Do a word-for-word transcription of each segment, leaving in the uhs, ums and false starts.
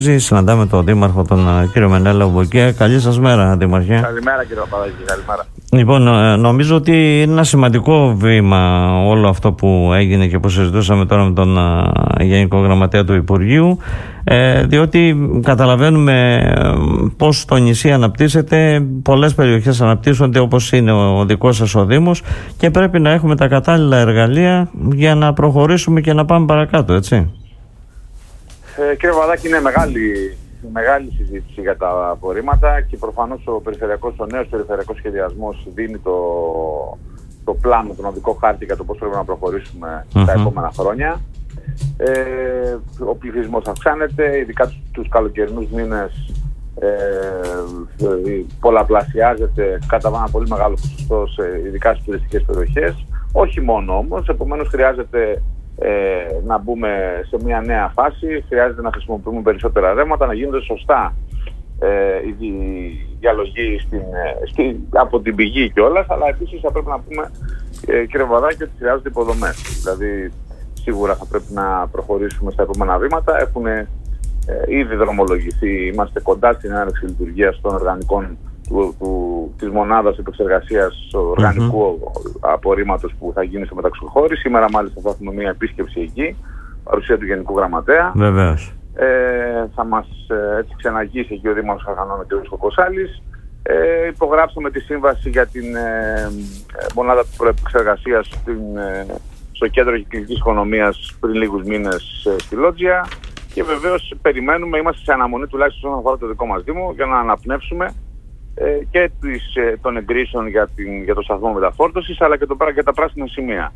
Συναντάμε τον Δήμαρχο, τον κύριο Μενέλα Ομποκία. Καλή σας μέρα, Δήμαρχε. Καλημέρα, κύριε Παπαδάκη. Καλημέρα. Λοιπόν, νομίζω ότι είναι ένα σημαντικό βήμα όλο αυτό που έγινε και που συζητούσαμε τώρα με τον Γενικό Γραμματέα του Υπουργείου, διότι καταλαβαίνουμε πώς το νησί αναπτύσσεται, πολλές περιοχές αναπτύσσονται όπως είναι ο δικός σας ο Δήμος και πρέπει να έχουμε τα κατάλληλα εργαλεία για να προχωρήσουμε και να πάμε παρακάτω, έτσι. Ε, κύριε Παπαδάκη, είναι μεγάλη, μεγάλη συζήτηση για τα απορρίμματα και προφανώς ο περιφερειακός, ο νέος περιφερειακός σχεδιασμός δίνει το, το πλάνο, τον οδικό χάρτη για το πώς πρέπει να προχωρήσουμε mm-hmm. τα επόμενα χρόνια. Ε, ο πληθυσμός αυξάνεται, ειδικά τους, τους καλοκαιρινούς μήνες ε, ε, πολλαπλασιάζεται κατά ένα πολύ μεγάλο ποσοστό, ειδικά στις τουριστικές περιοχές. Όχι μόνο όμως, επομένως χρειάζεται Ε, να μπούμε σε μια νέα φάση, χρειάζεται να χρησιμοποιούμε περισσότερα ρεύματα, να γίνονται σωστά ε, οι διαλογοί στην, στην, από την πηγή κιόλας, αλλά επίσης θα πρέπει να πούμε, ε, κύριε Βαδάκη, ότι χρειάζονται υποδομές. Δηλαδή, σίγουρα θα πρέπει να προχωρήσουμε στα επόμενα βήματα. Έχουν ε, ήδη δρομολογηθεί, είμαστε κοντά στην έναρξη λειτουργίας των οργανικών του, του, της μονάδας επεξεργασίας οργανικού mm-hmm. απορρίμματος που θα γίνει στο μεταξοχώρι. Σήμερα μάλιστα θα έχουμε μια επίσκεψη εκεί, παρουσία του Γενικού Γραμματέα. Βεβαίως. Ε, θα μας ε, έτσι ξαναγήσει εκεί ο Δήμαρχος Χαρχανών ο κ. Κοκοσάλης. Ε, υπογράψαμε τη σύμβαση για την ε, μονάδα προεπεξεργασίας ε, στο Κέντρο Κυκλικής Οικονομίας πριν λίγους μήνες ε, στη Λότζια και βεβαίως περιμένουμε, είμαστε σε αναμονή τουλάχιστον όσον αφορά το δικό μας Δήμο για να αναπνεύσουμε και της, των εγκρίσεων για, την, για το σταθμό μεταφόρτωσης αλλά και, το, και τα πράσινα σημεία.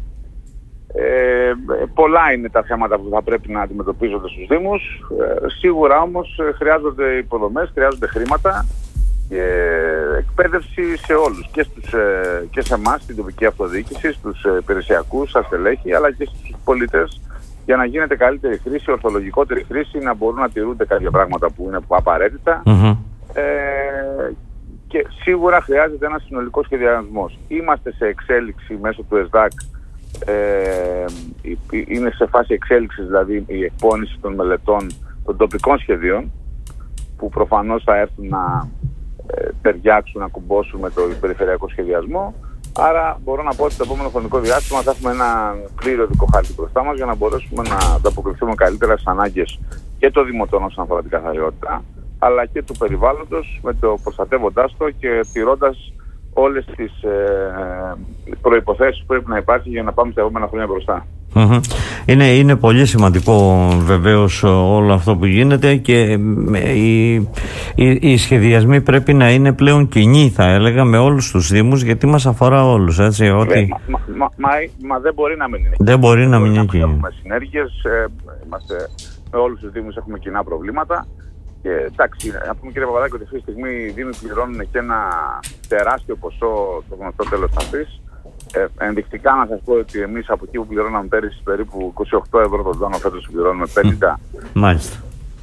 Ε, πολλά είναι τα θέματα που θα πρέπει να αντιμετωπίζονται στους Δήμους. Ε, σίγουρα όμως χρειάζονται υποδομές, χρειάζονται χρήματα και εκπαίδευση σε όλους, και, στους, και σε εμάς, στην τοπική αυτοδιοίκηση, στους υπηρεσιακούς, στα στελέχη, αλλά και στους πολίτες, για να γίνεται καλύτερη χρήση, ορθολογικότερη χρήση, να μπορούν να τηρούνται κάποια πράγματα που είναι απαραίτητα. Mm-hmm. Ε, και σίγουρα χρειάζεται ένας συνολικός σχεδιασμός. Είμαστε σε εξέλιξη μέσω του ΕΣΔΑΚ, ε, είναι σε φάση εξέλιξης δηλαδή η εκπόνηση των μελετών των τοπικών σχεδίων που προφανώς θα έρθουν να ε, ταιριάξουν, να κουμπώσουν με το περιφερειακό σχεδιασμό. Άρα μπορώ να πω ότι στο επόμενο χρονικό διάστημα θα έχουμε ένα πλήρη οδικό χάρτη μπροστά μας για να μπορέσουμε να ανταποκριθούμε καλύτερα στις ανάγκες και των δημοτών όσον αφορά την καθαριότητα, αλλά και του περιβάλλοντος, με το προστατεύοντάς το και τηρώντας όλες τις ε, προϋποθέσεις που πρέπει να υπάρχει για να πάμε στα επόμενα χρόνια μπροστά. Mm-hmm. Είναι, είναι πολύ σημαντικό βεβαίως όλο αυτό που γίνεται και οι, οι, οι σχεδιασμοί πρέπει να είναι πλέον κοινοί, θα έλεγα, με όλους τους Δήμους, γιατί μας αφορά όλους, έτσι, ότι... Μα, μα, μα, μα, μα δεν μπορεί να μην είναι. Δεν μπορεί να μην είναι κοινή. Έχουμε συνέργειες, ε, είμαστε, με όλους τους Δήμους έχουμε κοινά προβλήματα. Και εντάξει, να πούμε, κύριε Παπαδάκη, ότι αυτή τη στιγμή οι Δήμοι πληρώνουν και ένα τεράστιο ποσό, το γνωστό τέλος ταφής. Ε, ενδεικτικά να σας πω ότι εμείς από εκεί που πληρώναμε πέρυσι περίπου είκοσι οκτώ ευρώ το τόνο, φέτος πληρώνουμε πενήντα. Μάλιστα.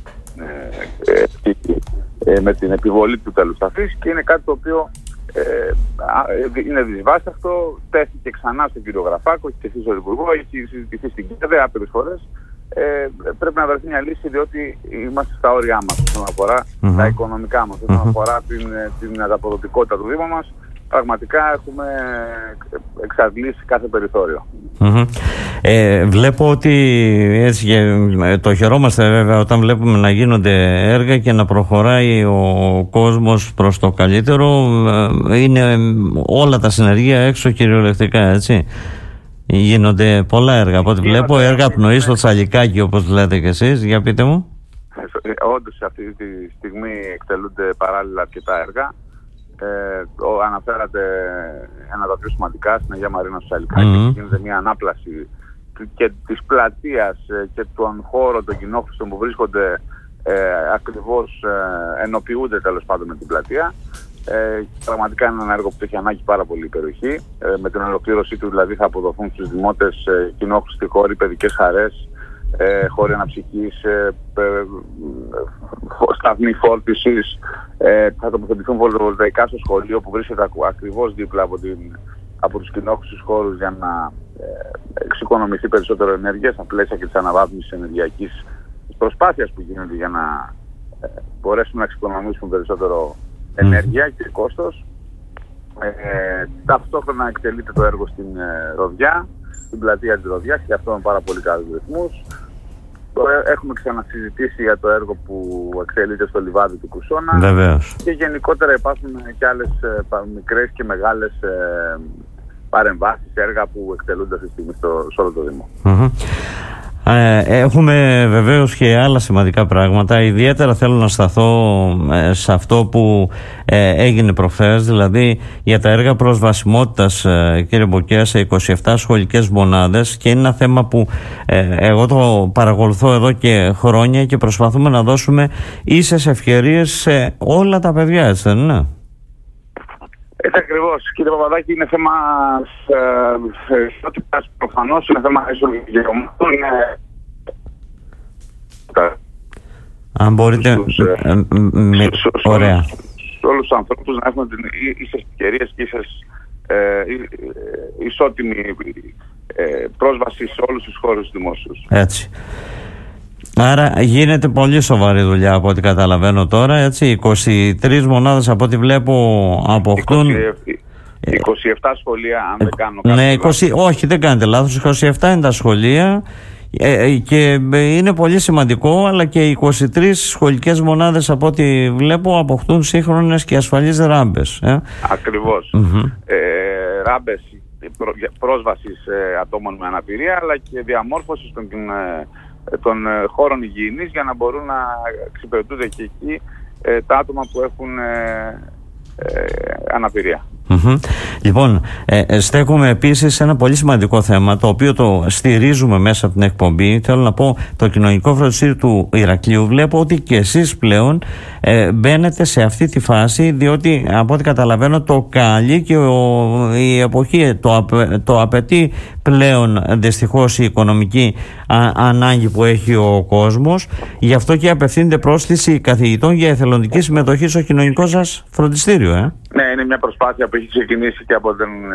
Ε, ε, ε, ε, με την επιβολή του τέλους ταφής, και είναι κάτι το οποίο ε, είναι δυσβάσταχτο. Τέθηκε ξανά στον κύριο Γραφάκο, έχει τεθεί στον Υπουργό, έχει συζητηθεί στην ΚΕΔΕ άπειρες φορές. Ε, πρέπει να βρεθεί μια λύση, διότι είμαστε στα όρια μας όσον αφορά mm-hmm. τα οικονομικά μας, όσον mm-hmm. αφορά την, την ανταποδοτικότητα του Δήμου μας. Πραγματικά έχουμε εξαντλήσει κάθε περιθώριο. Mm-hmm. Ε, βλέπω ότι έτσι, το χαιρόμαστε βέβαια όταν βλέπουμε να γίνονται έργα και να προχωράει ο κόσμος προς το καλύτερο. Είναι όλα τα συνεργεία έξω κυριολεκτικά, έτσι. Γίνονται πολλά έργα. Από ό,τι βλέπω, έργα πνοή στο Τσαλικάκι, όπως λέτε κι εσείς. Για πείτε μου. Όντως, αυτή τη στιγμή εκτελούνται παράλληλα αρκετά έργα. Ε, αναφέρατε ένα τα πιο σημαντικά στην Αγία Μαρίνα στο Τσαλικάκι. Mm-hmm. Γίνεται μια ανάπλαση και της πλατείας και των χώρων των κοινόχρηστων που βρίσκονται ε, ακριβώς ε, ενοποιούνται τέλος πάντων με την πλατεία. Ε, πραγματικά είναι ένα έργο που έχει ανάγκη πάρα πολύ η περιοχή. Ε, με την ολοκλήρωσή του δηλαδή θα αποδοθούν στους δημότες ε, κοινόχρηστοι χώροι, παιδικές χαρές, ε, χώροι αναψυχής, ε, ε, ε, σταθμοί φόρτισης. Ε, θα τοποθετηθούν φωτοβολταϊκά στο σχολείο που βρίσκεται ακριβώς δίπλα από, την, από τους κοινόχρηστους χώρους για να ε, εξοικονομηθεί περισσότερο ενέργεια στα πλαίσια και της αναβάθμισης ενεργειακής προσπάθειας που γίνεται για να μπορέσουμε να εξοικονομήσουμε περισσότερο ενέργεια και κόστος. Ε, ταυτόχρονα εκτελείται το έργο στην ε, Ροδιά, στην πλατεία της Ροδιάς, και αυτό με πάρα πολύ καλούς ρυθμούς. Έχουμε ξανασυζητήσει για το έργο που εκτελείται στο λιβάδι του Κουσόνα. Βεβαίως. Και γενικότερα υπάρχουν και άλλες ε, μικρές και μεγάλες ε, παρεμβάσεις, έργα που εκτελούνται αυτή τη στιγμή στο, σε όλο το Δήμο. Mm-hmm. Ε, έχουμε βεβαίως και άλλα σημαντικά πράγματα. Ιδιαίτερα θέλω να σταθώ ε, σε αυτό που ε, έγινε προχθές, δηλαδή για τα έργα προσβασιμότητας, ε, κύριε Μποκέα, σε είκοσι επτά σχολικές μονάδες, και είναι ένα θέμα που ε, εγώ το παρακολουθώ εδώ και χρόνια και προσπαθούμε να δώσουμε ίσες ευκαιρίες σε όλα τα παιδιά, έτσι δεν είναι? Έτσι ακριβώς, κύριε Παπαδάκη, είναι θέμα ισότητας, προφανώς είναι θέμα ισογεγονότων. Αν μπορείτε, στους, ε, με, στους, ωραία. Σε όλους τους ανθρώπους να έχουμε ίσες ευκαιρίες και ίσες ε, ισότιμη ε, πρόσβαση σε όλους τους χώρους δημόσιους. Έτσι. Άρα γίνεται πολύ σοβαρή δουλειά από ό,τι καταλαβαίνω τώρα, έτσι. είκοσι τρεις μονάδες από ό,τι βλέπω αποκτούν. είκοσι επτά σχολεία, αν δεν κάνω κάτι. Ναι, είκοσι, όχι, δεν κάνετε λάθος. είκοσι επτά είναι τα σχολεία ε, και είναι πολύ σημαντικό, αλλά και είκοσι τρεις σχολικές μονάδες από ό,τι βλέπω αποκτούν σύγχρονες και ασφαλείς ράμπες. Ε. Ακριβώς. Mm-hmm. Ε, ράμπες πρόσβασης ε, ατόμων με αναπηρία, αλλά και διαμόρφωσης των ε, των ε, χώρων υγιεινής, για να μπορούν να εξυπηρετούνται και εκεί ε, τα άτομα που έχουν ε, ε, αναπηρία. Mm-hmm. Λοιπόν, ε, στέκουμε επίσης σε ένα πολύ σημαντικό θέμα, το οποίο το στηρίζουμε μέσα από την εκπομπή. Θέλω να πω, το κοινωνικό φροντιστήριο του Ηρακλείου, βλέπω ότι και εσείς πλέον ε, μπαίνετε σε αυτή τη φάση, διότι από ό,τι καταλαβαίνω το καλεί και ο, η εποχή το, απαι, το απαιτεί πλέον δυστυχώς η οικονομική α, ανάγκη που έχει ο κόσμος. Γι' αυτό και απευθύνεται πρόσκληση καθηγητών για εθελοντική συμμετοχή στο κοινωνικό σας φροντιστήριο. Ε? Ναι, είναι μια προσπάθεια που έχει ξεκινήσει και από την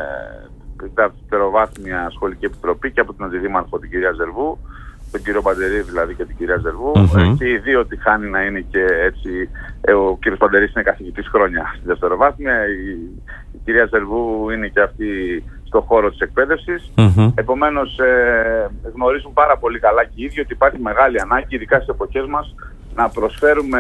ε, δευτεροβάθμια σχολική επιτροπή και από την αντιδήμαρχο την κυρία Ζερβού, τον κύριο Παντερή δηλαδή και την κυρία Ζερβού. Mm-hmm. Και οι δύο τη χάνει να είναι και έτσι. Ε, ο κύριος Παντερής είναι καθηγητής χρόνια στη δευτεροβάθμια, η, η κυρία Ζερβού είναι και αυτή στον χώρο της εκπαίδευσης. Mm-hmm. Επομένως ε, γνωρίζουν πάρα πολύ καλά και οι ίδιοι ότι υπάρχει μεγάλη ανάγκη, ειδικά στις εποχές μας, να προσφέρουμε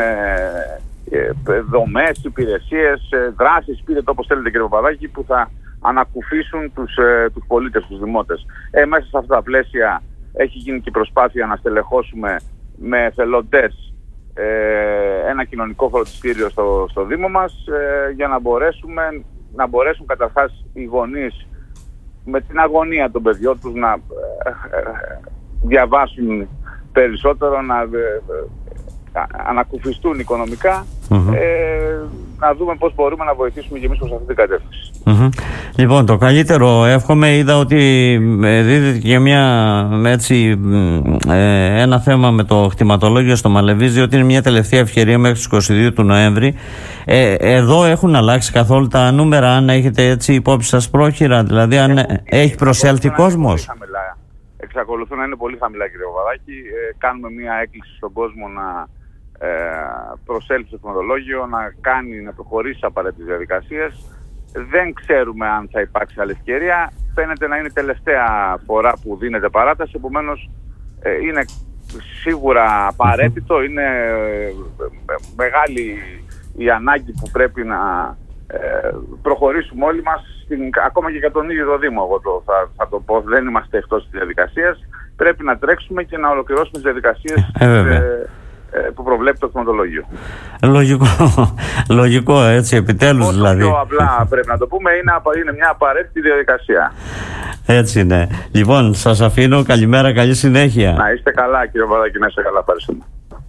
δομές, υπηρεσίες, δράσεις, πείτε το όπως θέλετε κύριε Παπαδάκη, που θα ανακουφίσουν τους, τους πολίτες, τους δημότες. Ε, μέσα σε αυτά τα πλαίσια έχει γίνει και η προσπάθεια να στελεχώσουμε με εθελοντές ε, ένα κοινωνικό φροντιστήριο στο, στο Δήμο μας, ε, για να μπορέσουμε να μπορέσουν καταρχάς οι γονείς με την αγωνία των παιδιών τους να ε, ε, διαβάσουν περισσότερο, να ε, ανακουφιστούν οικονομικά, mm-hmm. ε, να δούμε πώς μπορούμε να βοηθήσουμε και εμείς προς αυτή την κατεύθυνση. Mm-hmm. Λοιπόν, το καλύτερο εύχομαι. Είδα ότι δίδεται και μια, έτσι, ε, ένα θέμα με το κτηματολόγιο στο Μαλεβίζι, ότι είναι μια τελευταία ευκαιρία μέχρι τις είκοσι δύο του Νοέμβρη. Ε, εδώ έχουν αλλάξει καθόλου τα νούμερα, αν έχετε έτσι υπόψη σας πρόχειρα, δηλαδή αν Έχω, έχει προσέλθει κόσμος? Εξακολουθούν να είναι πολύ χαμηλά κύριε Παπαδάκη. Ε, κάνουμε μια έκκληση στον κόσμο να ε, προσέλθει στο κτηματολόγιο, να κάνει, να προχωρήσει απαραίτητες διαδικασίες. Δεν ξέρουμε αν θα υπάρξει άλλη ευκαιρία. Φαίνεται να είναι η τελευταία φορά που δίνεται παράταση, επομένως ε, είναι σίγουρα απαραίτητο, είναι ε, μεγάλη η ανάγκη που πρέπει να ε, προχωρήσουμε όλοι μας, στην, ακόμα και για τον ίδιο το Δήμο, εγώ το, θα, θα το πω, δεν είμαστε εκτός της διαδικασίας. Πρέπει να τρέξουμε και να ολοκληρώσουμε τις διαδικασίες ε, ε, ε, που προβλέπει το κτηματολόγιο. Λογικό, λογικό έτσι, επιτέλους Όσο δηλαδή. Πιο απλά πρέπει να το πούμε, είναι, είναι μια απαραίτητη διαδικασία. Έτσι είναι. Λοιπόν, σας αφήνω, καλημέρα, καλή συνέχεια. Να είστε καλά κύριε Παπαδάκη, να είστε καλά, ευχαριστούμε.